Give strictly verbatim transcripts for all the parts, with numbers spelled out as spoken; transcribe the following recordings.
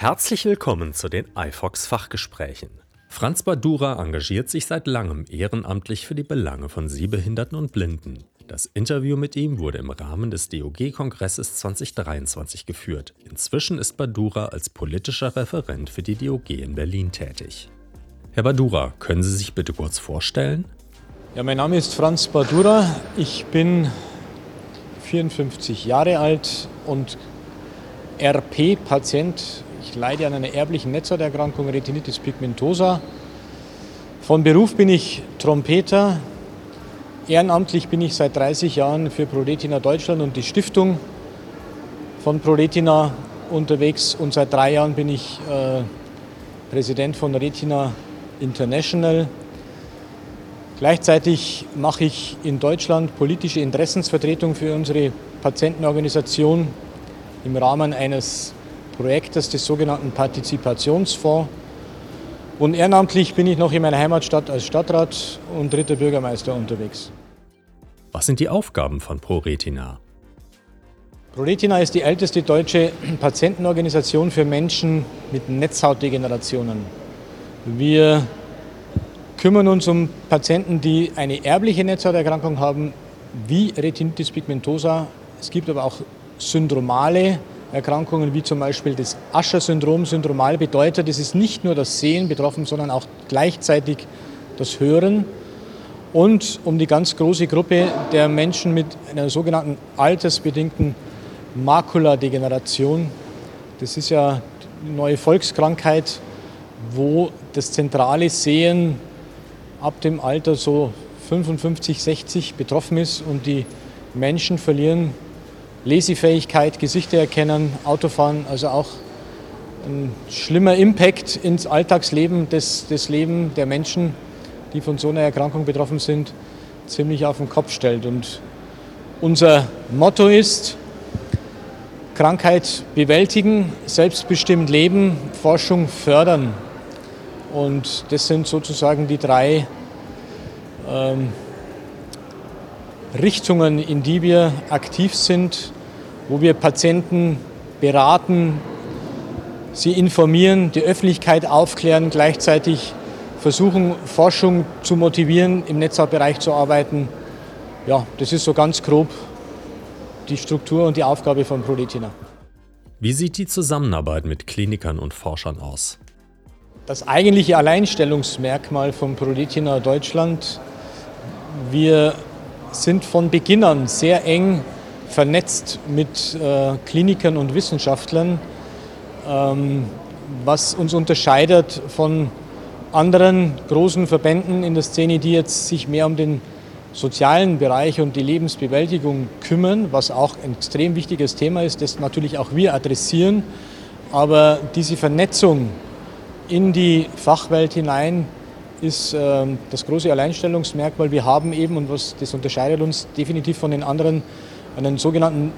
Herzlich willkommen zu den iFox-Fachgesprächen. Franz Badura engagiert sich seit langem ehrenamtlich für die Belange von Sehbehinderten und Blinden. Das Interview mit ihm wurde im Rahmen des D O G-Kongresses zwanzig dreiundzwanzig geführt. Inzwischen ist Badura als politischer Referent für die D O G in Berlin tätig. Herr Badura, können Sie sich bitte kurz vorstellen? Ja, mein Name ist Franz Badura. Ich bin vierundfünfzig Jahre alt und R P-Patient. Ich leide an einer erblichen Netzhauterkrankung, Retinitis pigmentosa. Von Beruf bin ich Trompeter. Ehrenamtlich bin ich seit dreißig Jahren für ProRetina Deutschland und die Stiftung von ProRetina unterwegs. Und seit drei Jahren bin ich äh, Präsident von Retina International. Gleichzeitig mache ich in Deutschland politische Interessensvertretung für unsere Patientenorganisation im Rahmen eines Projektes des sogenannten Partizipationsfonds. Und ehrenamtlich bin ich noch in meiner Heimatstadt als Stadtrat und dritter Bürgermeister unterwegs. Was sind die Aufgaben von ProRetina? ProRetina ist die älteste deutsche Patientenorganisation für Menschen mit Netzhautdegenerationen. Wir kümmern uns um Patienten, die eine erbliche Netzhauterkrankung haben, wie Retinitis pigmentosa. Es gibt aber auch syndromale Erkrankungen, wie zum Beispiel das Usher-Syndrom. Syndromal bedeutet, es ist nicht nur das Sehen betroffen, sondern auch gleichzeitig das Hören. Und um die ganz große Gruppe der Menschen mit einer sogenannten altersbedingten Makuladegeneration. Das ist ja eine neue Volkskrankheit, wo das zentrale Sehen ab dem Alter so fünfundfünfzig, sechzig betroffen ist und die Menschen verlieren Lesefähigkeit, Gesichter erkennen, Autofahren, also auch ein schlimmer Impact ins Alltagsleben des, des Lebens der Menschen, die von so einer Erkrankung betroffen sind, ziemlich auf den Kopf stellt. Und unser Motto ist: Krankheit bewältigen, selbstbestimmt leben, Forschung fördern. Und das sind sozusagen die drei ähm, Richtungen, in die wir aktiv sind, wo wir Patienten beraten, sie informieren, die Öffentlichkeit aufklären, gleichzeitig versuchen, Forschung zu motivieren, im Netzhautbereich zu arbeiten. Ja, das ist so ganz grob die Struktur und die Aufgabe von ProRetina. Wie sieht die Zusammenarbeit mit Klinikern und Forschern aus? Das eigentliche Alleinstellungsmerkmal von ProRetina Deutschland: Wir sind von Beginn an sehr eng vernetzt mit äh, Klinikern und Wissenschaftlern, ähm, was uns unterscheidet von anderen großen Verbänden in der Szene, die jetzt sich mehr um den sozialen Bereich und die Lebensbewältigung kümmern, was auch ein extrem wichtiges Thema ist, das natürlich auch wir adressieren. Aber diese Vernetzung in die Fachwelt hinein ist äh, das große Alleinstellungsmerkmal. Wir haben eben, und was das unterscheidet uns definitiv von den anderen, einen sogenannten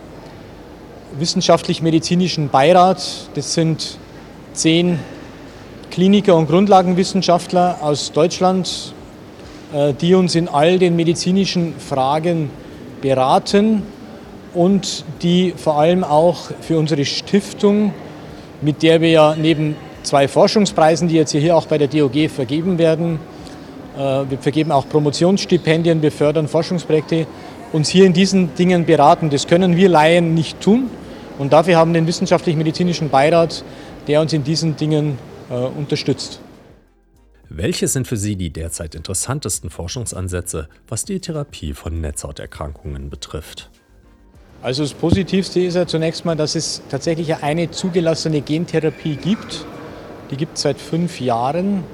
wissenschaftlich-medizinischen Beirat. Das sind zehn Kliniker und Grundlagenwissenschaftler aus Deutschland, äh, die uns in all den medizinischen Fragen beraten und die vor allem auch für unsere Stiftung, mit der wir ja neben zwei Forschungspreisen, die jetzt hier auch bei der D O G vergeben werden. Wir vergeben auch Promotionsstipendien, wir fördern Forschungsprojekte, uns hier in diesen Dingen beraten. Das können wir Laien nicht tun und dafür haben wir den Wissenschaftlich-Medizinischen Beirat, der uns in diesen Dingen äh, unterstützt. Welche sind für Sie die derzeit interessantesten Forschungsansätze, was die Therapie von Netzhauterkrankungen betrifft? Also das Positivste ist ja zunächst mal, dass es tatsächlich eine zugelassene Gentherapie gibt. Die gibt es seit fünf Jahren.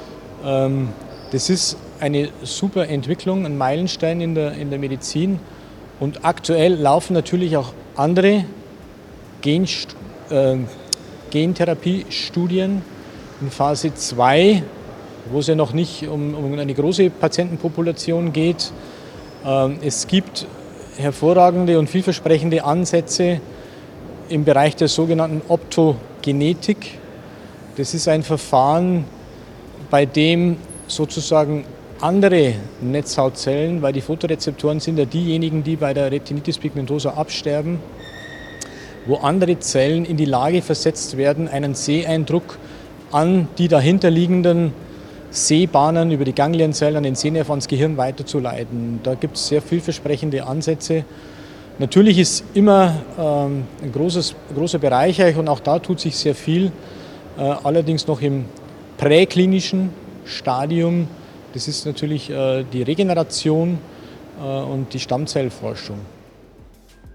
Das ist eine super Entwicklung, ein Meilenstein in der, in der Medizin. Und aktuell laufen natürlich auch andere Gen, äh, Gentherapiestudien in Phase zwei, wo es ja noch nicht um, um eine große Patientenpopulation geht. Es gibt hervorragende und vielversprechende Ansätze im Bereich der sogenannten Optogenetik. Das ist ein Verfahren, bei dem sozusagen andere Netzhautzellen, weil die Photorezeptoren sind ja diejenigen, die bei der Retinitis pigmentosa absterben, wo andere Zellen in die Lage versetzt werden, einen Seheindruck an die dahinterliegenden Sehbahnen über die Ganglienzellen an den Sehnerv ans Gehirn weiterzuleiten. Da gibt es sehr vielversprechende Ansätze. Natürlich ist immer ähm, ein großes, großer Bereich und auch da tut sich sehr viel, äh, allerdings noch im präklinischen Stadium. Das ist natürlich äh, die Regeneration äh, und die Stammzellforschung.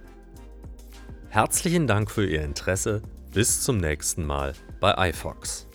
Herzlichen Dank für Ihr Interesse. Bis zum nächsten Mal bei iFox.